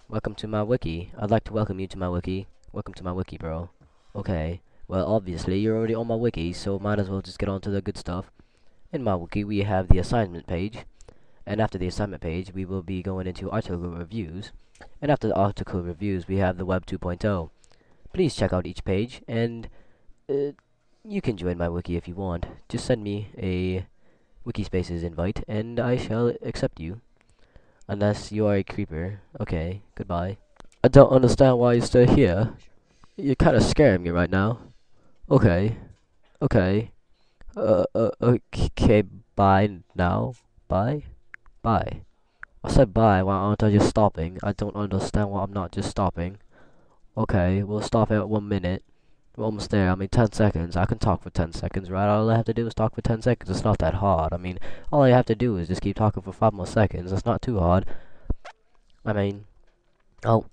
Welcome to my wiki. I'd like to welcome you to my wiki. Welcome to my wiki, bro. Okay. Well, obviously, you're already on my wiki, so might as well just get on to the good stuff. In my wiki, we have the assignment page. And after the assignment page, we will be going into article reviews. And after the article reviews, we have the Web 2.0. Please check out each page, and you can join my wiki if you want. Just send me a Wikispaces invite, and I shall accept you. Unless you are a creeper. Okay, goodbye. I don't understand why you're still here. You're kind of scaring me right now. Okay, okay. Okay, bye now. Bye? Bye. I said bye, why aren't I just stopping? I don't understand why I'm not just stopping. Okay, we'll stop at 1 minute. We're almost there. I mean, 10 seconds. I can talk for 10 seconds, right? All I have to do is talk for 10 seconds. It's not that hard. I mean, all I have to do is just keep talking for 5 more seconds. It's not too hard. I mean, oh,